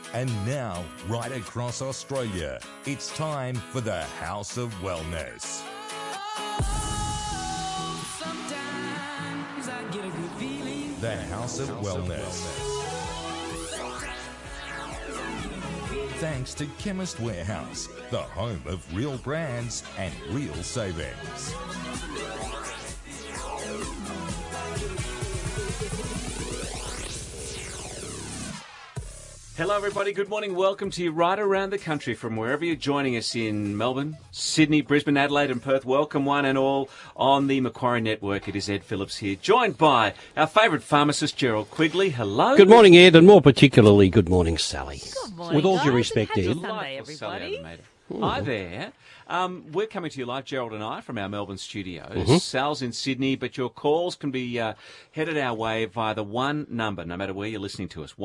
And now, right across Australia, it's time for the House of Wellness. The House of Wellness. Thanks to Chemist Warehouse, the home of real brands and real savings. Hello everybody, good morning. Welcome to you right around the country from wherever you're joining us in Melbourne, Sydney, Brisbane, Adelaide and Perth. Welcome one and all on the Macquarie Network. It is Ed Phillips here, joined by our favourite pharmacist, Gerald Quigley. Hello. Good morning, Ed, and more particularly, good morning, Sally. Good morning, with all guys. due respect, Happy Ed. Sunday, everybody. Hi there. We're coming to you live, Gerald and I, from our Melbourne studios. Sal's in Sydney, but your calls can be headed our way via the one number, no matter where you're listening to us,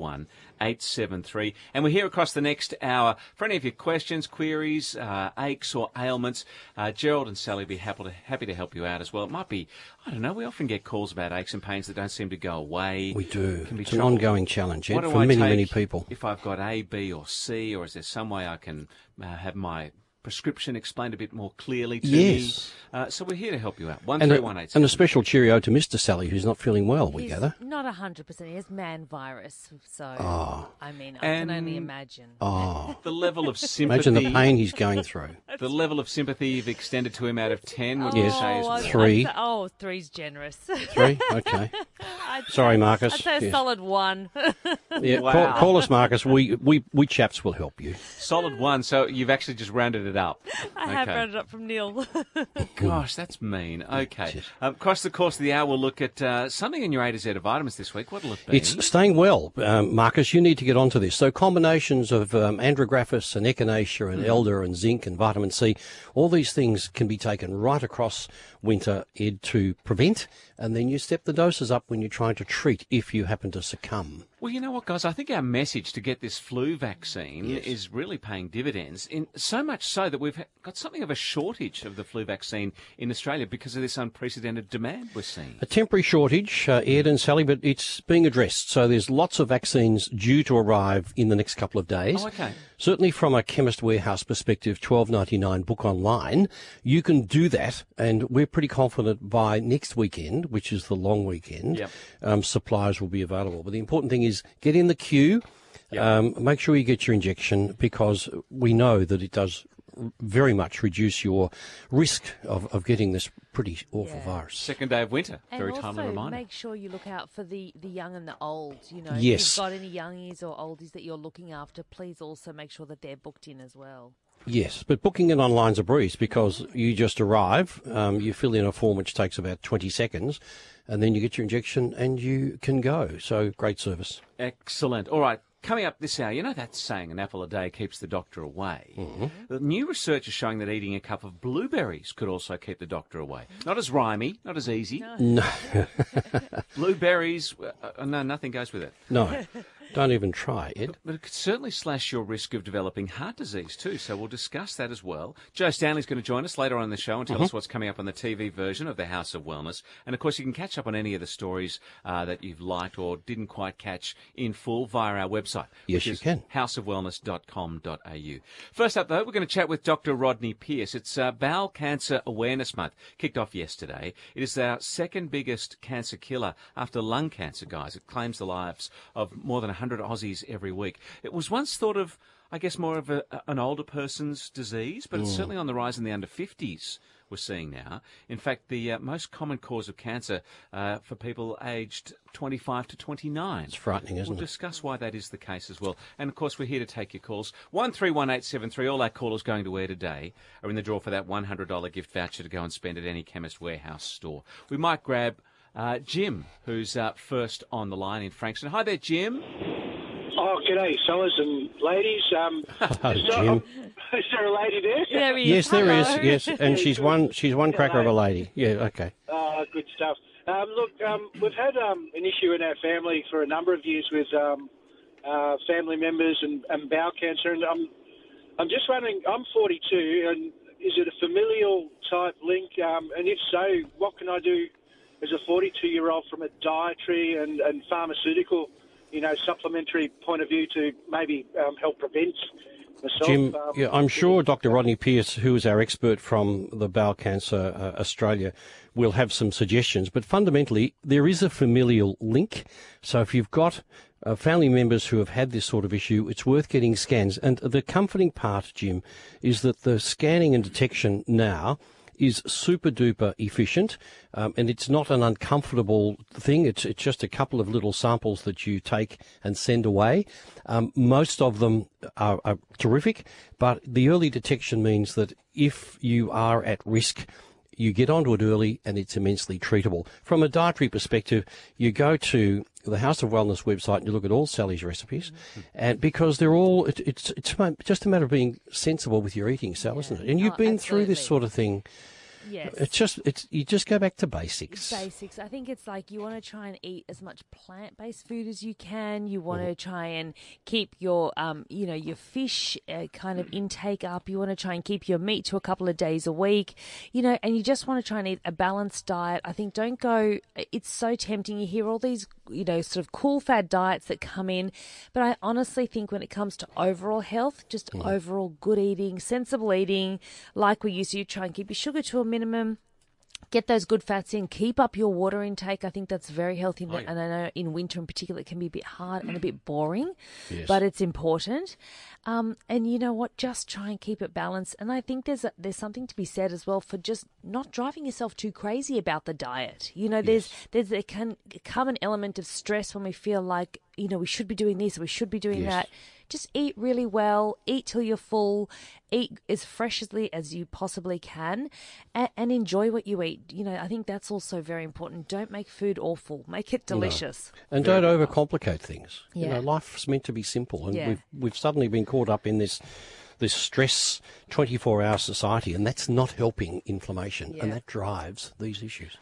131873. And we're here across the next hour for any of your questions, queries, aches or ailments. Gerald and Sally will be happy to help you out as well. It might be, I don't know, we often get calls about aches and pains that don't seem to go away. We do. Can be It's an ongoing challenge, Ed, What do for I many take people. if I've got A, B or C, or is there some way I can have my prescription explained a bit more clearly to me? So we're here to help you out. 1318. And a special cheerio to Mr. Sally, who's not feeling well, we gather. Not 100%. He has man virus, so I mean, I And- can only imagine. The level of sympathy. Imagine the pain he's going through. The level of sympathy you've extended to him out of 10, would Yes. you say? I'd- Is I'd- 3. Three's generous. 3? Okay. Sorry, Marcus. I'd say a Yes. solid 1. Yeah, Wow. call us, Marcus. We chaps will help you. solid 1, so you've actually just rounded it up. I have rounded up from Neil. Gosh, that's mean. Okay. Yes. Across the course of the hour, we'll look at something in your A to Z of vitamins this week. What'll it be? It's staying well, Marcus. You need to get onto this. So combinations of andrographis and echinacea and elder and zinc and vitamin C, all these things can be taken right across winter, Ed, to prevent, and then you step the doses up when you're trying to treat if you happen to succumb. Well, you know what, guys? I think our message to get this flu vaccine is really paying dividends, in so much so that we've got something of a shortage of the flu vaccine in Australia because of this unprecedented demand we're seeing. A temporary shortage, Ed and Sally, but it's being addressed. So there's lots of vaccines due to arrive in the next couple of days. Oh, okay. Certainly from a Chemist Warehouse perspective, $12.99 book online, you can do that, and we're pretty confident by next weekend, which is the long weekend, supplies will be available. But the important thing is get in the queue, make sure you get your injection, because we know that it does very much reduce your risk of getting this pretty awful virus. Second day of winter. And Very also timely reminder. make sure you look out for the young and the old. You know, Yes. if you've got any youngies or oldies that you're looking after, please also make sure that they're booked in as well. Yes, but booking it online's a breeze because you just arrive, you fill in a form which takes about 20 seconds, and then you get your injection and you can go. So great service. Excellent. All right. Coming up this hour, you know that saying, an apple a day keeps the doctor away. The new research is showing that eating a cup of blueberries could also keep the doctor away. Not as rhymey, not as easy. No, Blueberries, no, nothing goes with it. no, don't even try, Ed. But it could certainly slash your risk of developing heart disease too, so we'll discuss that as well. Joe Stanley's going to join us later on in the show and tell us what's coming up on the TV version of the House of Wellness. And of course, you can catch up on any of the stories that you've liked or didn't quite catch in full via our website. Yes, which you is can. houseofwellness.com.au. First up, though, we're going to chat with Dr. Rodney Pearce. It's Bowel Cancer Awareness Month, kicked off yesterday. It is our second biggest cancer killer after lung cancer, guys. It claims the lives of more than 100 Aussies every week. It was once thought of, I guess, more of an older person's disease, but it's certainly on the rise in the under 50s. We're seeing now. In fact, the most common cause of cancer for people aged 25 to 29. It's frightening, isn't We'll it? discuss why that is the case as well. And, of course, we're here to take your calls. 131873. All our callers going to air today are in the draw for that $100 gift voucher to go and spend at any Chemist Warehouse store. We might grab Jim, who's first on the line in Frankston. Hi there, Jim. Oh, g'day, fellas and ladies. Hello, Jim. Is there a lady there? There he is. Yes, there is. Hello. Yes, and she's one cracker of a lady. Yeah, okay. Good stuff. Look, we've had an issue in our family for a number of years with family members and bowel cancer, and I'm just wondering. I'm 42, and is it a familial type link? And if so, what can I do as a 42-year-old from a dietary and pharmaceutical supplementary point of view to maybe help prevent myself. Jim, I'm sure Dr. Rodney Pearce, who is our expert from the Bowel Cancer Australia, will have some suggestions. But fundamentally, there is a familial link. So if you've got family members who have had this sort of issue, it's worth getting scans. And the comforting part, Jim, is that the scanning and detection now is super duper efficient, and it's not an uncomfortable thing. It's just a couple of little samples that you take and send away. Most of them are terrific, but the early detection means that if you are at risk, you get onto it early and it's immensely treatable. From a dietary perspective, you go to the House of Wellness website and you look at all Sally's recipes, and because they're all, it's just a matter of being sensible with your eating, Sal, isn't it? And you've been through this sort of thing. Yes. You just go back to basics. Basics. I think it's like you want to try and eat as much plant-based food as you can. You want to try and keep your, your fish kind of intake up. You want to try and keep your meat to a couple of days a week, and you just want to try and eat a balanced diet. I think don't go, it's so tempting. You hear all these, sort of cool fad diets that come in, but I honestly think when it comes to overall health, just overall good eating, sensible eating, like we used to, try and keep your sugar to a minimum, get those good fats in, keep up your water intake. I think that's very healthy. And I know in winter in particular, it can be a bit hard and a bit boring, but it's important. And you know what? Just try and keep it balanced. And I think there's something to be said as well for just not driving yourself too crazy about the diet. There can come an element of stress when we feel like, we should be doing this, we should be doing that. Just eat really well, eat till you're full, eat as freshly as you possibly can, and enjoy what you eat. I think that's also very important. Don't make food awful. Make it delicious. No. And don't overcomplicate things. Life's meant to be simple, and we've suddenly been caught up in this stress 24-hour society, and that's not helping inflammation, and that drives these issues.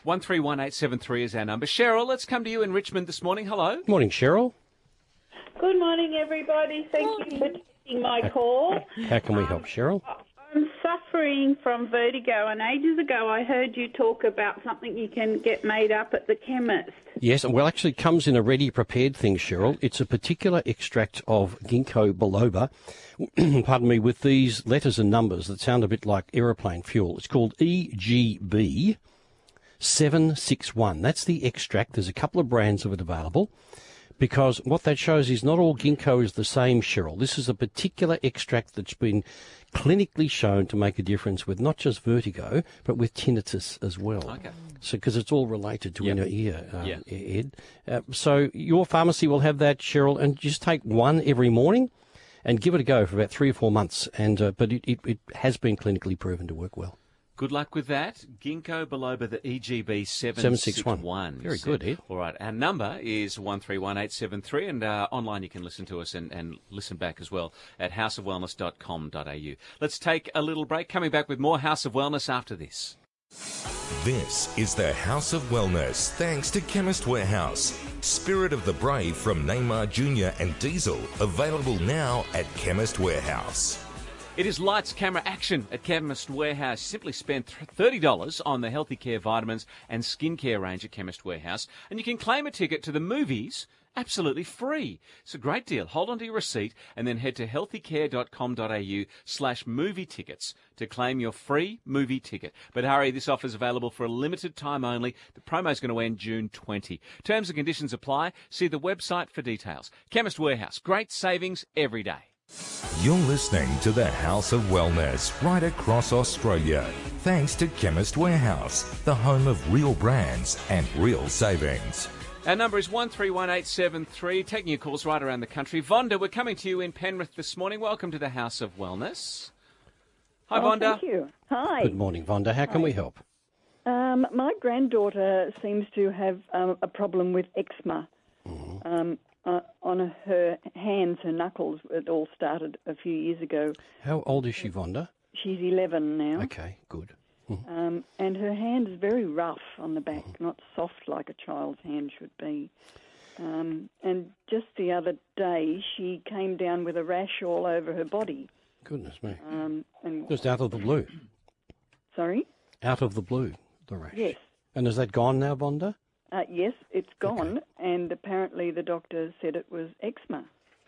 131873 is our number. Cheryl, let's come to you in Richmond this morning. Hello. Morning, Cheryl. Good morning, everybody. Thank you for taking my call. How can we help, Cheryl? I'm suffering from vertigo, and ages ago I heard you talk about something you can get made up at the chemist. Yes, well, actually it comes in a ready-prepared thing, Cheryl. It's a particular extract of ginkgo biloba, pardon me, with these letters and numbers that sound a bit like aeroplane fuel. It's called EGB 761. That's the extract. There's a couple of brands of it available. Because what that shows is not all ginkgo is the same, Cheryl. This is a particular extract that's been clinically shown to make a difference with not just vertigo, but with tinnitus as well. Okay. So, because it's all related to inner ear, Ed. So your pharmacy will have that, Cheryl, and just take one every morning and give it a go for about 3 or 4 months. And but it has been clinically proven to work well. Good luck with that. Ginkgo biloba, the EGB 761. Very good, Ed. All right. Our number is 131873, and online you can listen to us and listen back as well at houseofwellness.com.au. Let's take a little break. Coming back with more House of Wellness after this. This is the House of Wellness, thanks to Chemist Warehouse. Spirit of the Brave from Neymar Jr. and Diesel, available now at Chemist Warehouse. It is lights, camera, action at Chemist Warehouse. Simply spend $30 on the Healthy Care vitamins and skincare range at Chemist Warehouse, and you can claim a ticket to the movies absolutely free. It's a great deal. Hold on to your receipt and then head to healthycare.com.au/movie tickets to claim your free movie ticket. But hurry, this offer is available for a limited time only. The promo is going to end June 20. Terms and conditions apply. See the website for details. Chemist Warehouse. Great savings every day. You're listening to the House of Wellness right across Australia, thanks to Chemist Warehouse, the home of real brands and real savings. Our number is 131873, taking your calls right around the country. Vonda, we're coming to you in Penrith this morning. Welcome to the House of Wellness. Hi, Vonda. Thank you. Hi. Good morning, Vonda. How can we help? My granddaughter seems to have a problem with eczema. On her hands, her knuckles. It all started a few years ago. How old is she, Vonda? She's 11 now. Okay, good. And her hand is very rough on the back, not soft like a child's hand should be. And just the other day, she came down with a rash all over her body. Goodness me. And just out of the blue. Sorry? Out of the blue, the rash. Yes. And is that gone now, Vonda? Yes, it's gone, and apparently the doctor said it was eczema.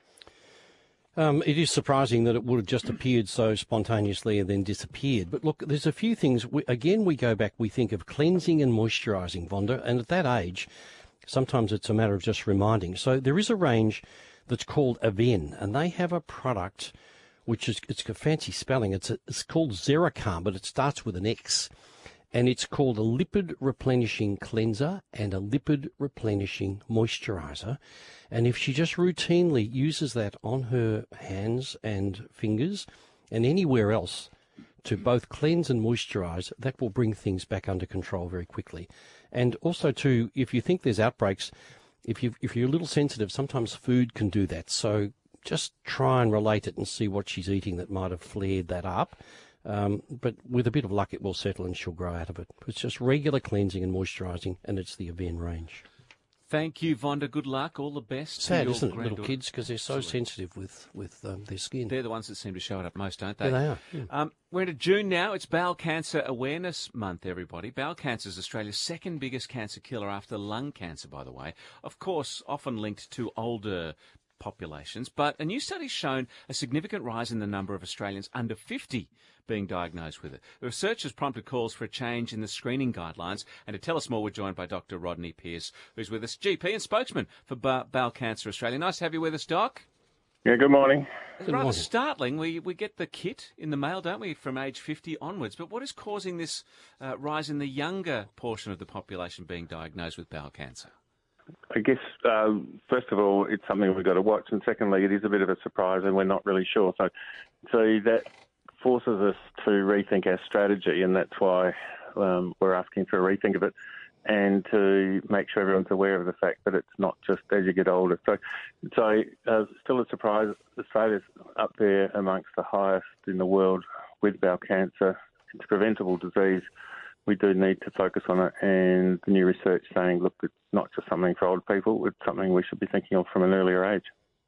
It is surprising that it would have just appeared so spontaneously and then disappeared. But look, there's a few things. We go back, we think of cleansing and moisturising, Vonda, and at that age, sometimes it's a matter of just reminding. So there is a range that's called Aven, and they have a product which is, it's a fancy spelling. It's called Xeracam, but it starts with an X. And it's called a lipid replenishing cleanser and a lipid replenishing moisturiser. And if she just routinely uses that on her hands and fingers and anywhere else to both cleanse and moisturise, that will bring things back under control very quickly. And also, too, if you think there's outbreaks, if you're a little sensitive, sometimes food can do that. So just try and relate it and see what she's eating that might have flared that up. But with a bit of luck, it will settle and she'll grow out of it. It's just regular cleansing and moisturising, and it's the Aven range. Thank you, Vonda. Good luck. All the best. Sad, isn't it, little kids, because they're so sensitive with their skin. They're the ones that seem to show it up most, don't they? Yeah, they are. Yeah. We're into June now. It's Bowel Cancer Awareness Month, everybody. Bowel cancer is Australia's second biggest cancer killer after lung cancer, by the way. Of course, often linked to older populations, but a new study's shown a significant rise in the number of Australians under 50 being diagnosed with it. The research has prompted calls for a change in the screening guidelines, and to tell us more, we're joined by Dr. Rodney Pearce, who's with us, GP and spokesman for Bowel Cancer Australia. Nice to have you with us, Doc. Yeah, good morning. It's rather startling. We get the kit in the mail, don't we, from age 50 onwards, but what is causing this rise in the younger portion of the population being diagnosed with bowel cancer? I guess, first of all, it's something we've got to watch, and secondly, it is a bit of a surprise and we're not really sure. So that forces us to rethink our strategy, and that's why we're asking for a rethink of it, and to make sure everyone's aware of the fact that it's not just as you get older. So still a surprise. Australia's up there amongst the highest in the world with bowel cancer. It's a preventable disease. We do need to focus on it, and the new research saying, look, it's not just something for old people, it's something we should be thinking of from an earlier age.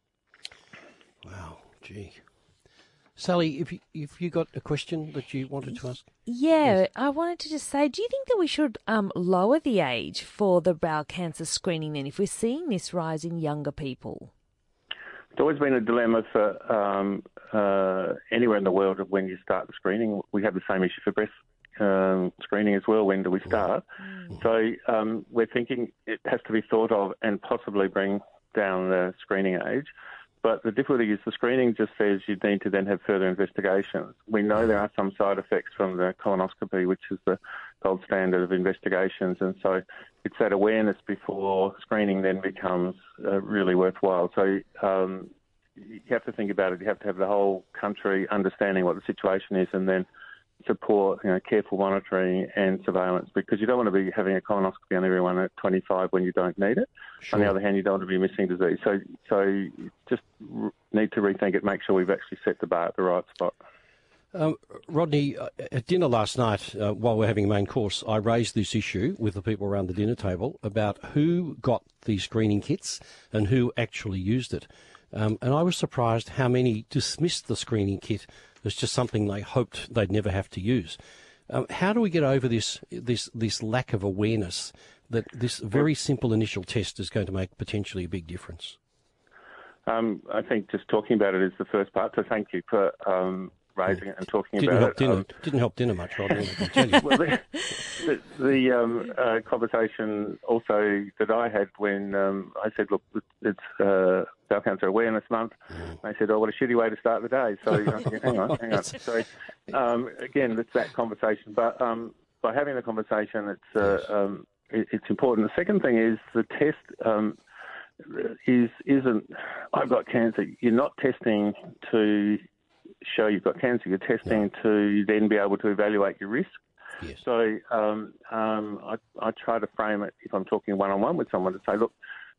Wow, gee. Sally, if you got a question that you wanted to ask? Yeah, yes. I wanted to just say, do you think that we should lower the age for the bowel cancer screening then if we're seeing this rise in younger people? It's always been a dilemma for anywhere in the world of when you start the screening. We have the same issue for breast screening as well. When do we start? So we're thinking it has to be thought of and possibly bring down the screening age. But the difficulty is the screening just says you need to then have further investigations. We know there are some side effects from the colonoscopy, which is the gold standard of investigations. And so it's that awareness before screening then becomes really worthwhile. So you have to think about it. You have to have the whole country understanding what the situation is, and then support, careful monitoring and surveillance, because you don't want to be having a colonoscopy on everyone at 25 when you don't need it. Sure. On the other hand, you don't want to be missing disease. So you just need to rethink it, make sure we've actually set the bar at the right spot. Rodney, at dinner last night, while we're having a main course, I raised this issue with the people around the dinner table about who got the screening kits and who actually used it. And I was surprised how many dismissed the screening kit as just something they hoped they'd never have to use. How do we get over this lack of awareness that this very simple initial test is going to make potentially a big difference? I think just talking about it is the first part, so thank you for raising it and talking about it. Didn't help dinner much, Rodney, I can tell you. Well, the conversation also that I had when I said, look, it's Bowel Cancer Awareness Month, they said, oh, what a shitty way to start the day. So hang on. So again, it's that conversation. But by having the conversation, it's important. The second thing is the test isn't, I've got cancer. You're not testing to show you've got cancer. You're testing to then be able to evaluate your risk. Yes. So I try to frame it if I'm talking one-on-one with someone to say, look,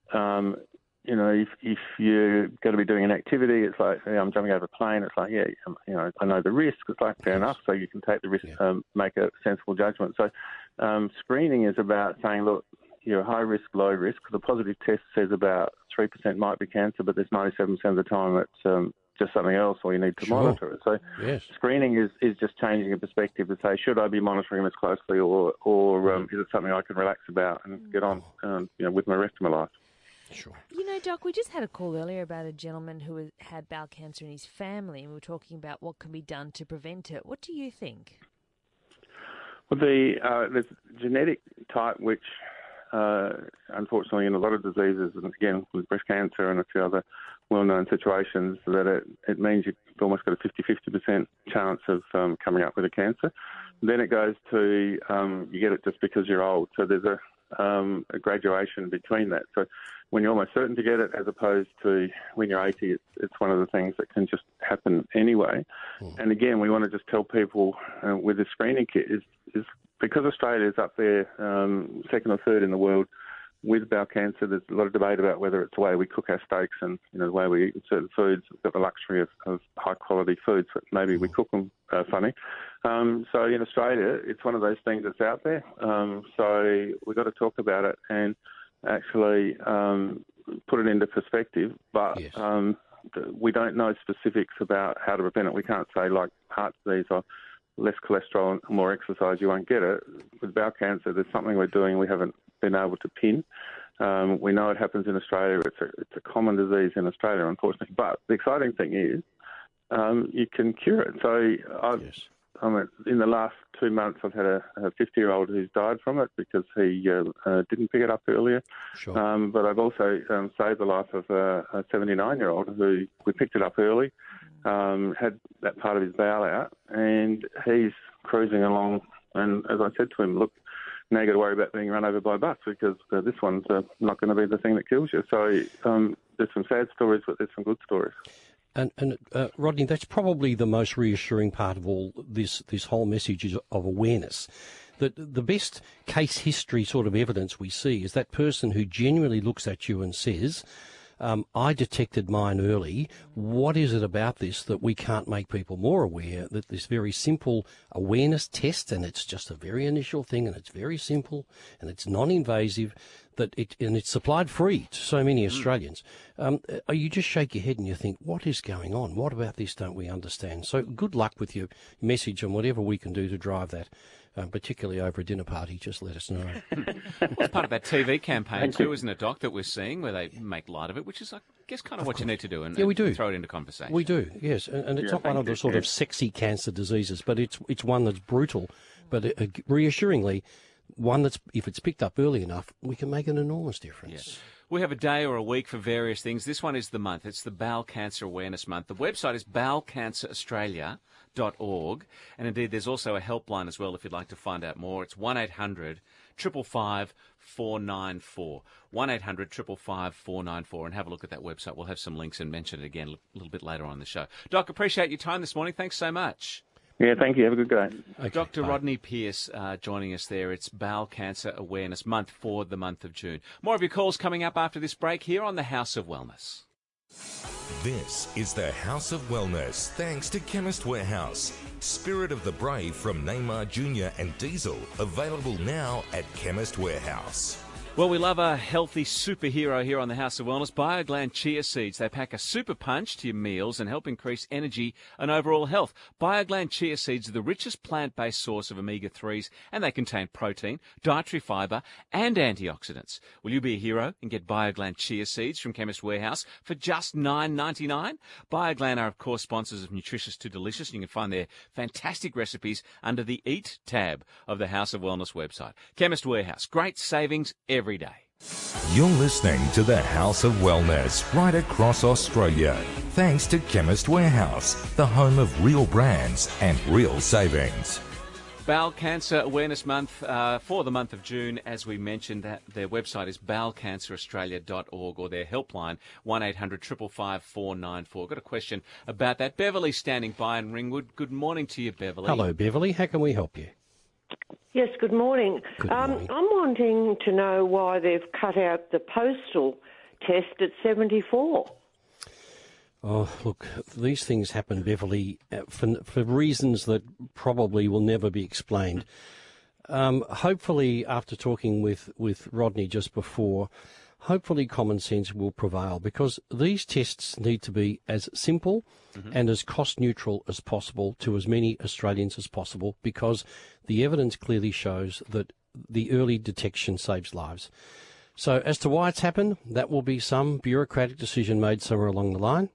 if you're going to be doing an activity, it's like, I'm jumping over a plane. It's like, I know the risk. It's like, fair enough. So you can take the risk, make a sensible judgment. So screening is about saying, look, you're high risk, low risk. The positive test says about 3% might be cancer, but there's 97% of the time it's just something else, or you need to monitor it. So screening is just changing a perspective to say, should I be monitoring this closely, or is it something I can relax about and get on with the rest of my life? Sure. You know, Doc, we just had a call earlier about a gentleman who had bowel cancer in his family, and we were talking about what can be done to prevent it. What do you think? Well, there's genetic type which, unfortunately, in a lot of diseases, and again with breast cancer and a few other well-known situations, that it means you've almost got a 50-50% chance of coming up with a cancer. Then it goes to you get it just because you're old. So there's a graduation between that. So when you're almost certain to get it, as opposed to when you're 80, it's one of the things that can just happen anyway. And again, we want to just tell people with the screening kit is because Australia is up there second or third in the world with bowel cancer. There's a lot of debate about whether it's the way we cook our steaks and the way we eat certain foods. We've got the luxury of high quality foods, but maybe we cook them funny. So in Australia, it's one of those things that's out there. So we've got to talk about it and actually put it into perspective. But we don't know specifics about how to prevent it. We can't say, like heart disease or less cholesterol and more exercise, you won't get it. With bowel cancer, there's something we're doing we haven't been able to pin. We know it happens in Australia. It's a common disease in Australia, unfortunately. But the exciting thing is you can cure it. So in the last 2 months, I've had a 50-year-old who's died from it because he didn't pick it up earlier. Sure. But I've also saved the life of a 79-year-old who we picked it up early, had that part of his bowel out, and he's cruising along. And as I said to him, look, now you've got to worry about being run over by a bus because this one's not going to be the thing that kills you. So there's some sad stories, but there's some good stories. And Rodney, that's probably the most reassuring part of all this whole message is of awareness. That the best case history sort of evidence we see is that person who genuinely looks at you and says, I detected mine early. What is it about this that we can't make people more aware that this very simple awareness test, and it's just a very initial thing, and it's very simple, and it's non-invasive, and it's supplied free to so many Australians. You just shake your head and you think, what is going on? What about this don't we understand? So good luck with your message and whatever we can do to drive that. Particularly over a dinner party, just let us know. It's part of that TV campaign too, isn't it, Doc, that we're seeing where they make light of it, which is, I guess, kind of what you need to do and we do. Throw it into conversation. We do, yes. And it's not one of the sort of sexy cancer diseases, but it's one that's brutal, but reassuringly, one that's, if it's picked up early enough, we can make an enormous difference. Yeah. We have a day or a week for various things. This one is the month. It's the Bowel Cancer Awareness Month. The website is bowelcanceraustralia.org. And indeed, there's also a helpline as well if you'd like to find out more. It's 1-800 555 494. 1-800 555 494. And have a look at that website. We'll have some links and mention it again a little bit later on in the show. Doc, appreciate your time this morning. Thanks so much. Yeah, thank you. Have a good day. Okay, Dr. Rodney Pearce joining us there. It's Bowel Cancer Awareness Month for the month of June. More of your calls coming up after this break here on the House of Wellness. This is the House of Wellness, thanks to Chemist Warehouse. Spirit of the Brave from Neymar Jr. and Diesel, available now at Chemist Warehouse. Well, we love a healthy superhero here on the House of Wellness. BioGland Chia Seeds. They pack a super punch to your meals and help increase energy and overall health. BioGland Chia Seeds are the richest plant-based source of omega-3s, and they contain protein, dietary fibre, and antioxidants. Will you be a hero and get BioGland Chia Seeds from Chemist Warehouse for just $9.99? BioGland are, of course, sponsors of Nutritious to Delicious, and you can find their fantastic recipes under the Eat tab of the House of Wellness website. Chemist Warehouse. Great savings every day. You're listening to the House of Wellness right across Australia, thanks to Chemist Warehouse, the home of real brands and real savings. Bowel Cancer Awareness Month for the month of June, as we mentioned, that their website is bowelcanceraustralia.org or their helpline 1-800 555 494. Got a question about that. Beverly's standing by in Ringwood. Good morning to you, Beverly. Hello, Beverly. How can we help you? Yes, good morning. Good morning. I'm wanting to know why they've cut out the postal test at 74. Oh, look, these things happen, Beverly, for reasons that probably will never be explained. Hopefully, after talking with Rodney just before, hopefully common sense will prevail, because these tests need to be as simple and as cost neutral as possible to as many Australians as possible, because the evidence clearly shows that the early detection saves lives. So as to why it's happened, that will be some bureaucratic decision made somewhere along the line.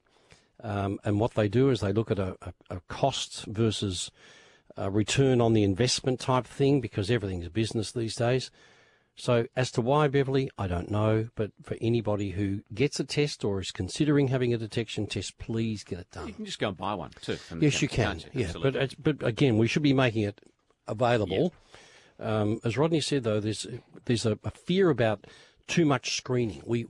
And what they do is they look at a cost versus a return on the investment type thing, because everything's business these days. So as to why, Beverly, I don't know. But for anybody who gets a test or is considering having a detection test, please get it done. You can just go and buy one too. Yes, you can. Yeah, but again, we should be making it available. Yeah. As Rodney said, though, there's a fear about too much screening. We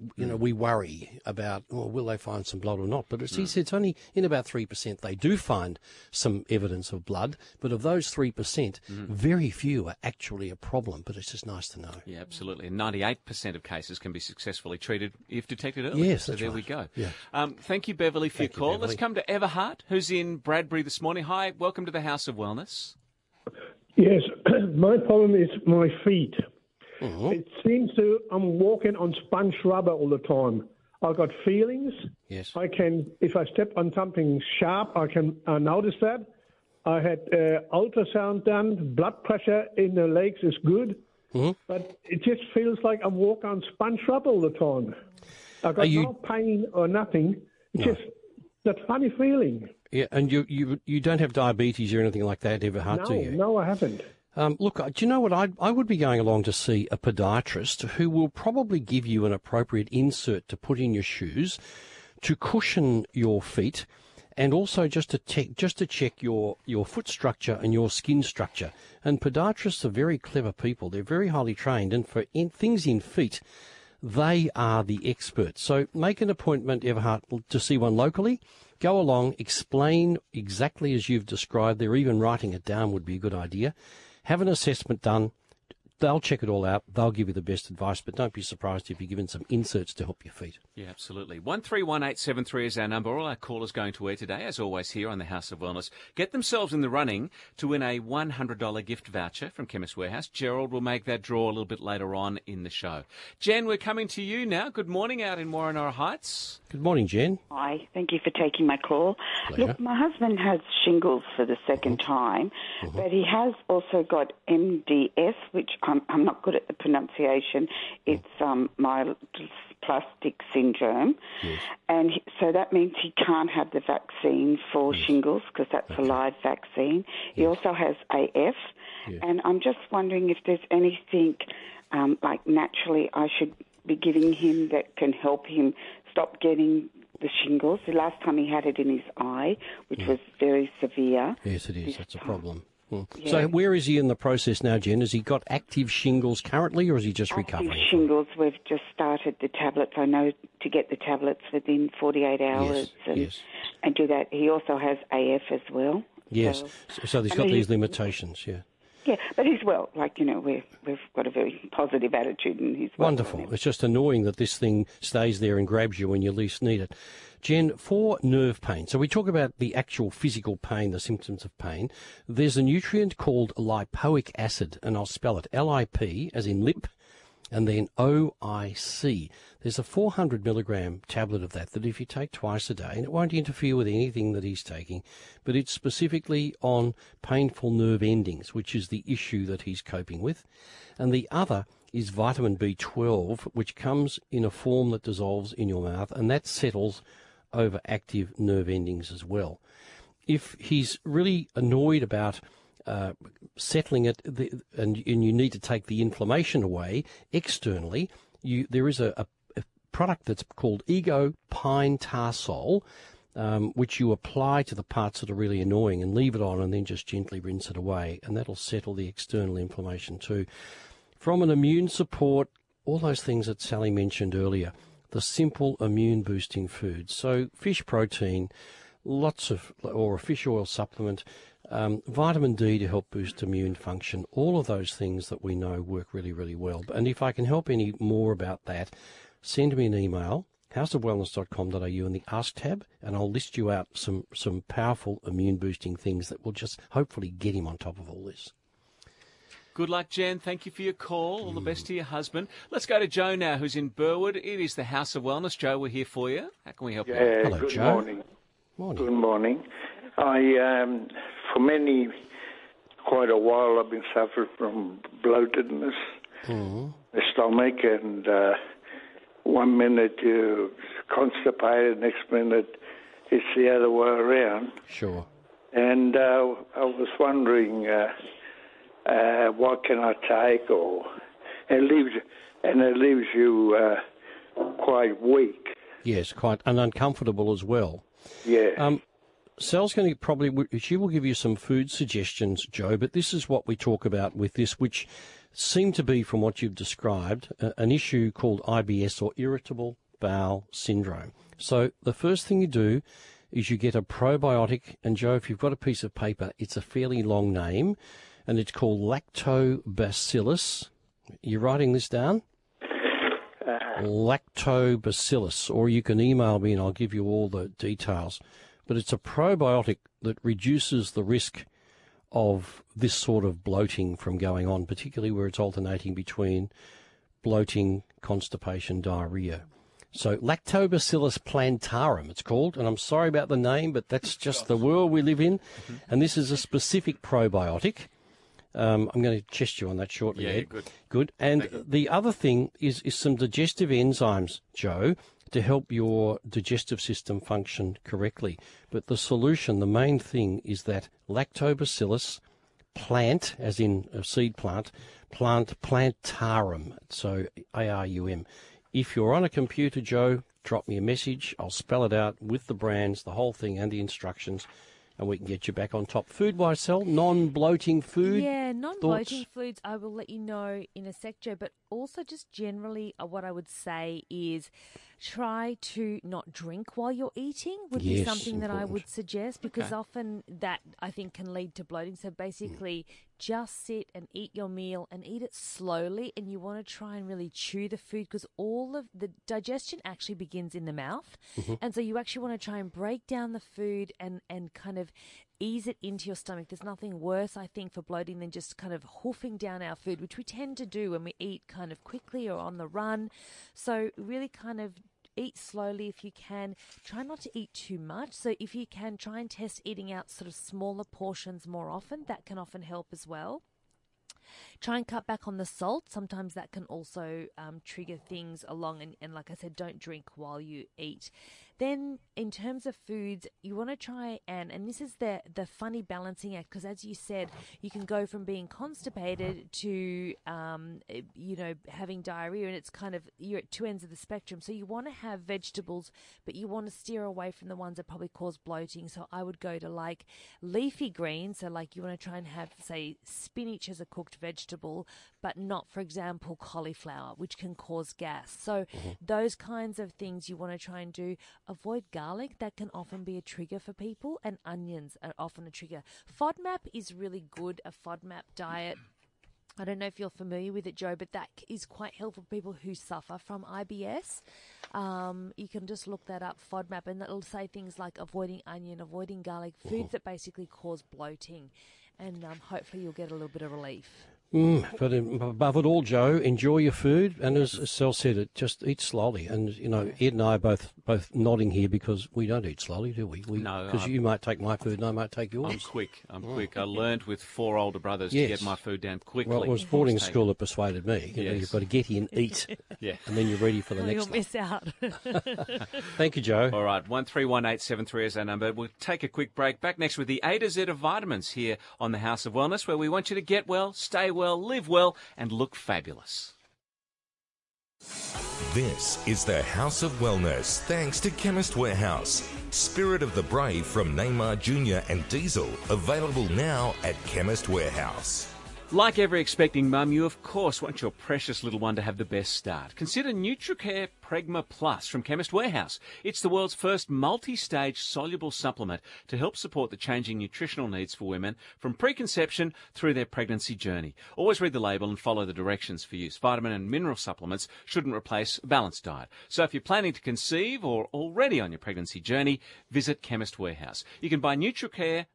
worry about, will they find some blood or not? But as he said, it's only in about 3% they do find some evidence of blood. But of those 3%, very few are actually a problem. But it's just nice to know. Yeah, absolutely. And 98% of cases can be successfully treated if detected early. Yes, so that's there right. we go. Yeah. Thank you, Beverly, for your call. Beverly. Let's come to Everhart, who's in Bradbury this morning. Hi, welcome to the House of Wellness. Yes, my problem is my feet. Mm-hmm. It seems I'm walking on sponge rubber all the time. I've got feelings. Yes. If I step on something sharp, I can notice that. I had ultrasound done. Blood pressure in the legs is good. Mm-hmm. But it just feels like I'm walking on sponge rubber all the time. I've got no pain or nothing. It's just that funny feeling. Yeah, and you don't have diabetes or anything like that, Everhart, do you? No, I haven't. Look, do you know what? I would be going along to see a podiatrist who will probably give you an appropriate insert to put in your shoes to cushion your feet, and also just to check your foot structure and your skin structure. And podiatrists are very clever people. They're very highly trained, and for things in feet, they are the experts. So make an appointment, Everhart, to see one locally. Go along, explain exactly as you've described there. Even writing it down would be a good idea. Have an assessment done. They'll check it all out. They'll give you the best advice, but don't be surprised if you're given some inserts to help your feet. Yeah, absolutely. 131873 is our number. All our callers going to air today, as always, here on the House of Wellness. Get themselves in the running to win a $100 gift voucher from Chemist Warehouse. Gerald will make that draw a little bit later on in the show. Jen, we're coming to you now. Good morning out in Warrenora Heights. Good morning, Jen. Hi, thank you for taking my call. Pleasure. Look, my husband has shingles for the second time, but he has also got MDS, which I'm not good at the pronunciation. It's myelodysplastic syndrome. Yes. And so that means he can't have the vaccine for shingles because that's a live vaccine. He also has AF. Yeah. And I'm just wondering if there's anything like naturally I should be giving him that can help him stop getting the shingles. The last time he had it in his eye, which was very severe. Yes, it is. That's a problem. Yeah. So where is he in the process now, Jen? Has he got active shingles currently, or is he just recovering? Active shingles, we've just started the tablets. I know to get the tablets within 48 hours and do that. He also has AF as well. Yes, so he's got these limitations, Yeah, but he's well. We've got a very positive attitude, and he's wonderful. It's just annoying that this thing stays there and grabs you when you least need it. Jen, for nerve pain, so we talk about the actual physical pain, the symptoms of pain. There's a nutrient called lipoic acid, and I'll spell it LIP, as in lip, and then OIC. There's a 400 milligram tablet of that if you take twice a day, and it won't interfere with anything that he's taking, but it's specifically on painful nerve endings, which is the issue that he's coping with. And the other is vitamin B12, which comes in a form that dissolves in your mouth, and that settles over active nerve endings as well. If he's really annoyed about settling it, and you need to take the inflammation away externally, there is a product that's called Ego Pine Tar Sol, which you apply to the parts that are really annoying and leave it on and then just gently rinse it away, and that'll settle the external inflammation too. From an immune support, all those things that Sally mentioned earlier, the simple immune boosting foods. So fish protein, or a fish oil supplement, vitamin D to help boost immune function, all of those things that we know work really, really well. And if I can help any more about that, send me an email, houseofwellness.com.au in the Ask tab, and I'll list you out some powerful immune boosting things that will just hopefully get him on top of all this. Good luck, Jen. Thank you for your call. All the best to your husband. Let's go to Joe now, who's in Burwood. It is the House of Wellness. Joe, we're here for you. How can we help you? Hello, good Joe. morning. Good morning. For quite a while, I've been suffering from bloatedness, the stomach, and 1 minute you're constipated, next minute it's the other way around. Sure. And I was wondering, what can I take? It leaves you quite weak. Yes, quite and uncomfortable as well. Yeah. Sal's going to she will give you some food suggestions, Joe, but this is what we talk about with this, which seem to be, from what you've described, an issue called IBS, or irritable bowel syndrome. So the first thing you do is you get a probiotic, and Joe, if you've got a piece of paper, it's a fairly long name, and it's called Lactobacillus. You writing this down? Lactobacillus, or you can email me and I'll give you all the details. But it's a probiotic that reduces the risk of this sort of bloating from going on, particularly where it's alternating between bloating, constipation, diarrhea. So Lactobacillus plantarum, it's called, and I'm sorry about the name, but that's just the world we live in. And this is a specific probiotic. I'm going to test you on that shortly, Ed. Good. Good. And the other thing is some digestive enzymes, Joe, to help your digestive system function correctly. But the solution, the main thing, is that Lactobacillus plant, as in a seed plant, plantarum, so ARUM. If you're on a computer, Joe, drop me a message. I'll spell it out with the brands, the whole thing, and the instructions, and we can get you back on top. Food-wise, Sal, non-bloating food? Yeah, non-bloating foods, I will let you know in a sec, Joe, but also just generally what I would say is try to not drink while you're eating would be something that I would suggest, because often that, I think, can lead to bloating. So basically just sit and eat your meal and eat it slowly, and you want to try and really chew the food, because all of the digestion actually begins in the mouth. And so you actually want to try and break down the food and kind of ease it into your stomach. There's nothing worse, I think, for bloating than just kind of hoofing down our food, which we tend to do when we eat kind of quickly or on the run. So really kind of eat slowly if you can. Try not to eat too much. So if you can, try and test eating out sort of smaller portions more often. That can often help as well. Try and cut back on the salt. Sometimes that can also trigger things along. And like I said, don't drink while you eat. Then in terms of foods, you want to try and this is the funny balancing act, because as you said, you can go from being constipated to, having diarrhea, and it's kind of, you're at two ends of the spectrum. So you want to have vegetables, but you want to steer away from the ones that probably cause bloating. So I would go to like leafy greens. So like you want to try and have, say, spinach as a cooked vegetable, but not, for example, cauliflower, which can cause gas. So those kinds of things you want to try and do. Avoid garlic. That can often be a trigger for people, and onions are often a trigger. FODMAP is really good, a FODMAP diet. I don't know if you're familiar with it, Joe, but that is quite helpful for people who suffer from IBS. You can just look that up, FODMAP, and it'll say things like avoiding onion, avoiding garlic, foods that basically cause bloating, and hopefully you'll get a little bit of relief. But above it all, Joe, enjoy your food, and as Sal said, just eat slowly. And Ed and I are both nodding here because we don't eat slowly, do we? No, because you might take my food and I might take yours. I'm quick. I learned with 4 older brothers to get my food down quickly. Well, it was boarding school that persuaded me. You've got to get in, eat, and then you're ready for the next You'll miss out. Thank you, Joe. All right, 131873 is our number. We'll take a quick break. Back next with the A to Z of vitamins here on the House of Wellness, where we want you to get well, stay well, live well, and look fabulous. This is the House of Wellness, thanks to Chemist Warehouse. Spirit of the Brave from Neymar Jr. and Diesel, available now at Chemist Warehouse. Like every expecting mum, you of course want your precious little one to have the best start. Consider NutriCare Pregma Plus from Chemist Warehouse. It's the world's first multi-stage soluble supplement to help support the changing nutritional needs for women from preconception through their pregnancy journey. Always read the label and follow the directions for use. Vitamin and mineral supplements shouldn't replace a balanced diet. So if you're planning to conceive or already on your pregnancy journey, visit Chemist Warehouse. You can buy NutriCare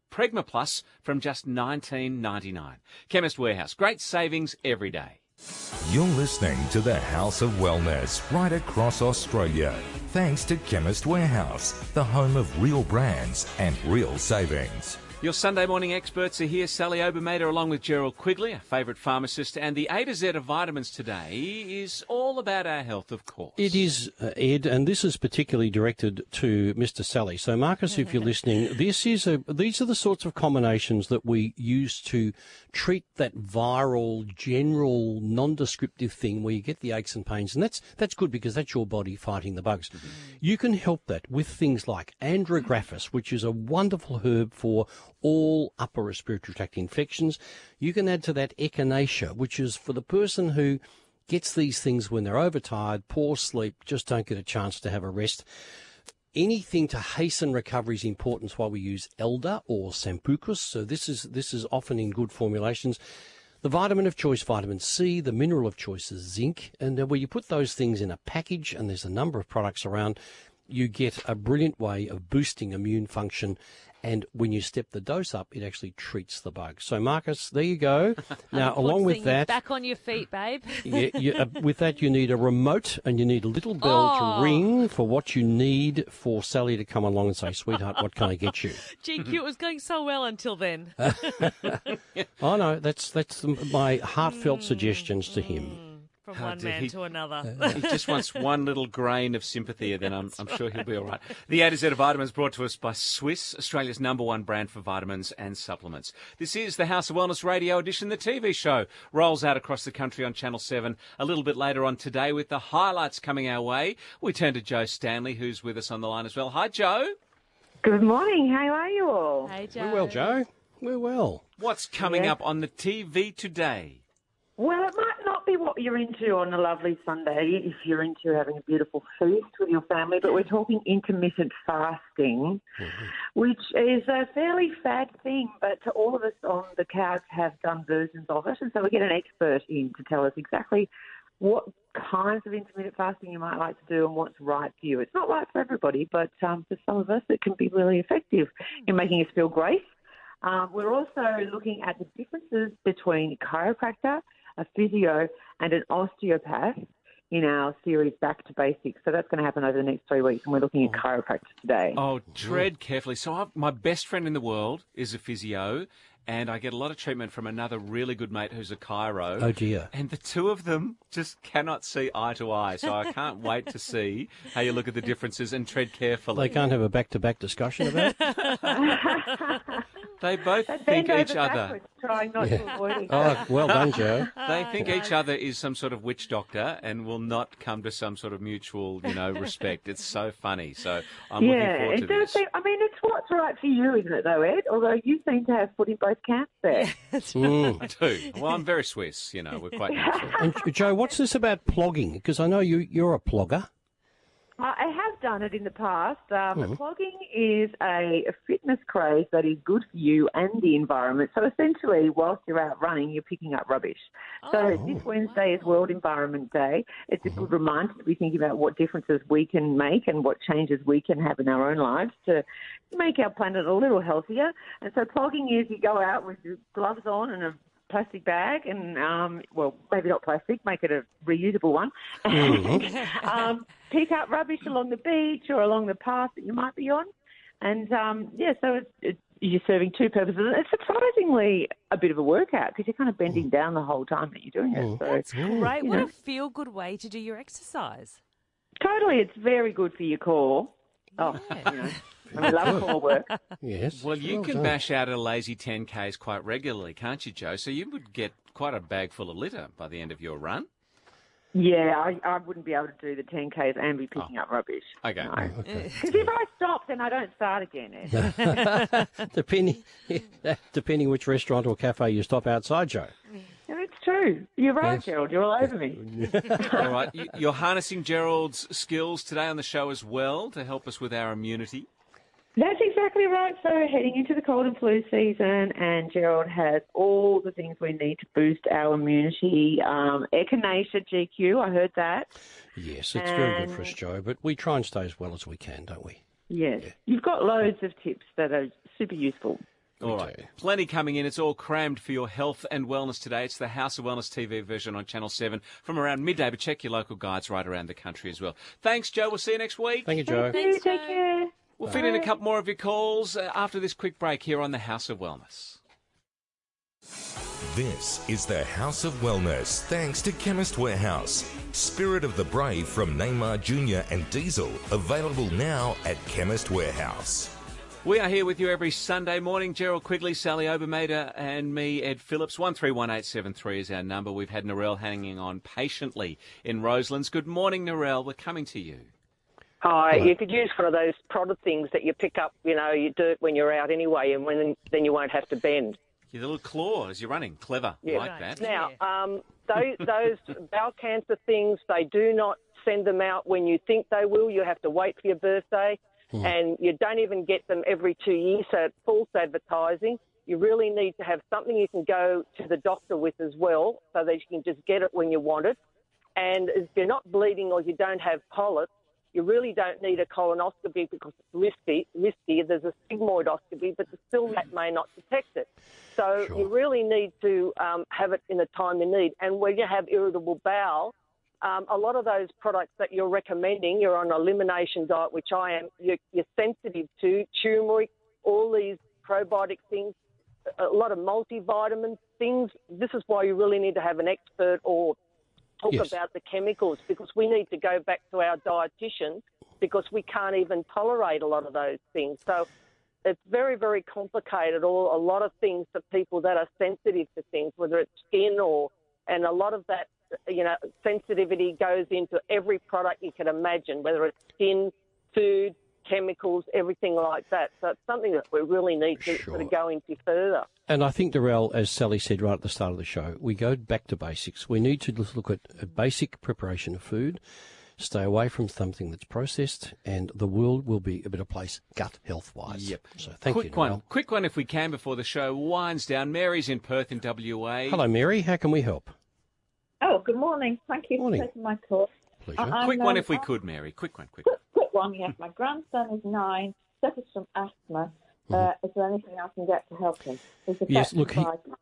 Pregma Plus from just $19.99. Chemist Warehouse. Great savings every day. You're listening to the House of Wellness right across Australia. Thanks to Chemist Warehouse, the home of real brands and real savings. Your Sunday morning experts are here. Sally Obermater along with Gerald Quigley, a favourite pharmacist. And the A to Z of vitamins today is all about our health, of course. It is, Ed, and this is particularly directed to Mr. Sally. So, Marcus, if you're listening, these are the sorts of combinations that we use to treat that viral, general, non-descriptive thing where you get the aches and pains. And that's good because that's your body fighting the bugs. Mm-hmm. You can help that with things like Andrographis, which is a wonderful herb for all upper respiratory tract infections. You can add to that Echinacea, which is for the person who gets these things when they're overtired, poor sleep, just don't get a chance to have a rest. Anything to hasten recovery is important. That's why we use Elder or Sambucus. So this is often in good formulations. The vitamin of choice, vitamin C, the mineral of choice is zinc. And where you put those things in a package, and there's a number of products around, you get a brilliant way of boosting immune function. And when you step the dose up, it actually treats the bug. So, Marcus, there you go. Now, along with that... Back on your feet, babe. With that, you need a remote and you need a little bell to ring for what you need for Sally to come along and say, sweetheart, what can I get you? GQ, it was going so well until then. Oh, no, that's my heartfelt suggestions to him. From one man to another. He just wants one little grain of sympathy, and then I'm sure he'll be all right. The A to Z of vitamins brought to us by Swiss, Australia's #1 brand for vitamins and supplements. This is the House of Wellness Radio Edition. The TV show rolls out across the country on Channel 7 a little bit later on today with the highlights coming our way. We turn to Joe Stanley, who's with us on the line as well. Hi, Joe. Good morning. How are you all? Hey, Joe. We're well, Joe. We're well. What's coming up on the TV today? Well, it might not be what you're into on a lovely Sunday if you're into having a beautiful feast with your family, but we're talking intermittent fasting, which is a fairly fad thing, but to all of us on the couch have done versions of it, and so we get an expert in to tell us exactly what kinds of intermittent fasting you might like to do and what's right for you. It's not right for everybody, but for some of us it can be really effective in making us feel great. We're also looking at the differences between a chiropractor, a physio and an osteopath in our series Back to Basics. So that's going to happen over the next 3 weeks, and we're looking at chiropractor today. Oh, tread carefully. So my best friend in the world is a physio, and I get a lot of treatment from another really good mate who's a chiro. Oh, dear. And the two of them just cannot see eye to eye, so I can't wait to see how you look at the differences and tread carefully. They can't have a back-to-back discussion about it? They both think each other. Trying not to avoid each Oh, well done, Joe. They think each other is some sort of witch doctor and will not come to some sort of mutual, respect. It's so funny. So I'm looking forward to this. It's what's right for you, isn't it, though, Ed? Although you seem to have foot in both camps there. I do. Well, I'm very Swiss. We're quite natural. And Joe, what's this about plogging? Because I know you're a plogger. I have done it in the past. Plogging is a fitness craze that is good for you and the environment. So essentially, whilst you're out running, you're picking up rubbish. So this Wednesday is World Environment Day. It's a good reminder to be thinking about what differences we can make and what changes we can have in our own lives to make our planet a little healthier. And so plogging is you go out with your gloves on and a plastic bag and, maybe not plastic, make it a reusable one. Pick up rubbish along the beach or along the path that you might be on. And, so you're serving two purposes. It's surprisingly a bit of a workout because you're kind of bending down the whole time that you're doing it. So, that's great. What a feel-good way to do your exercise. Totally. It's very good for your core. Oh, I love core work. Yes. Well, you can bash out a lazy 10Ks quite regularly, can't you, Joe? So you would get quite a bag full of litter by the end of your run. Yeah, I wouldn't be able to do the 10Ks and be picking up rubbish. Okay. Because if I stop, then I don't start again. Depending which restaurant or cafe you stop outside, Joe. Yeah, it's true. You're right, yes. Gerald. You're all over me. All right. You're harnessing Gerald's skills today on the show as well to help us with our immunity. That's exactly right. So heading into the cold and flu season, and Gerald has all the things we need to boost our immunity. Echinacea GQ, I heard that. Yes, it's very good for us, Joe, but we try and stay as well as we can, don't we? Yes. Yeah. You've got loads of tips that are super useful. All right. Plenty coming in. It's all crammed for your health and wellness today. It's the House of Wellness TV version on Channel 7 from around midday, but check your local guides right around the country as well. Thanks, Joe. We'll see you next week. Thank you, Joe. Thanks, take care. We'll fit in a couple more of your calls after this quick break here on the House of Wellness. This is the House of Wellness, thanks to Chemist Warehouse. Spirit of the Brave from Neymar Jr. and Diesel, available now at Chemist Warehouse. We are here with you every Sunday morning. Gerald Quigley, Sally Obermater and me, Ed Phillips. 131873 is our number. We've had Narelle hanging on patiently in Roselands. Good morning, Narelle. We're coming to you. Hi. You could use one of those prodded things that you pick up, you do it when you're out anyway, and then you won't have to bend. Your little claw as you're running. Clever. Yeah. Like that. Now, those bowel cancer things, they do not send them out when you think they will. You have to wait for your birthday. And you don't even get them every 2 years, so it's false advertising. You really need to have something you can go to the doctor with as well, so that you can just get it when you want it. And if you're not bleeding or you don't have polyps, you really don't need a colonoscopy because it's risky. There's a sigmoidoscopy, but still that may not detect it. So you really need to have it in the time you need. And when you have irritable bowel, a lot of those products that you're recommending, you're on an elimination diet, which I am, you're sensitive to, turmeric, all these probiotic things, a lot of multivitamins, things. This is why you really need to have an expert or talk about the chemicals, because we need to go back to our dietitian because we can't even tolerate a lot of those things. So it's very, very complicated, a lot of things for people that are sensitive to things, whether it's skin and a lot of that, sensitivity goes into every product you can imagine, whether it's skin, food, chemicals, everything like that. So it's something that we really need to sort of go into further. And I think, Narelle, as Sally said right at the start of the show, we go back to basics. We need to look at a basic preparation of food, stay away from something that's processed, and the world will be a better place gut health-wise. Yep. So thank you, Narelle. Quick one if we can before the show winds down. Mary's in Perth in WA. Hello, Mary. How can we help? Oh, good morning. Thank you for taking my call. Pleasure. Quick one if we could, Mary. Quick one. Quick one, yes. My grandson is 9, suffers from asthma. Is there anything I can get to help him? Yes, look,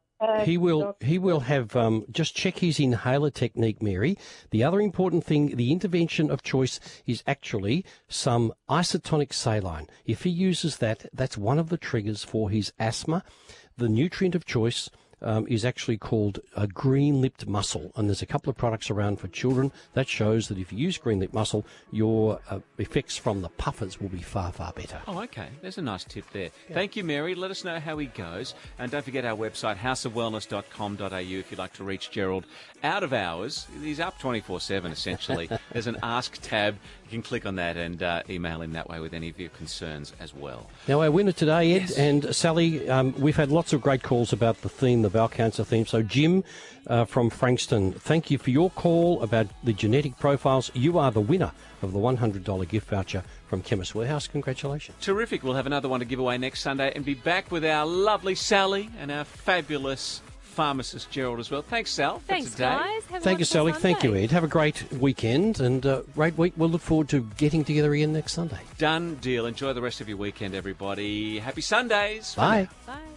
he will have, just check his inhaler technique, Mary. The other important thing, the intervention of choice is actually some isotonic saline. If he uses that, that's one of the triggers for his asthma. The nutrient of choice is actually called a green-lipped mussel, and there's a couple of products around for children that shows that if you use green-lipped mussel, your effects from the puffers will be far, far better. Oh, okay. There's a nice tip there. Yeah. Thank you, Mary. Let us know how he goes. And don't forget our website, houseofwellness.com.au, if you'd like to reach Gerald out of hours. He's up 24/7, essentially. There's an Ask tab. You can click on that and email him that way with any of your concerns as well. Now, our winner today, Ed and Sally, we've had lots of great calls about the theme, the bowel cancer theme. So Jim from Frankston, thank you for your call about the genetic profiles. You are the winner of the $100 gift voucher from Chemist Warehouse. Congratulations. Terrific. We'll have another one to give away next Sunday and be back with our lovely Sally and our fabulous pharmacist Gerald as well. Thanks, Sal. Thanks, guys. Have a Thank you, Sally. Sunday. Thank you, Ed. Have a great weekend and great week. We'll look forward to getting together again next Sunday. Done deal. Enjoy the rest of your weekend, everybody. Happy Sundays. Bye. Bye.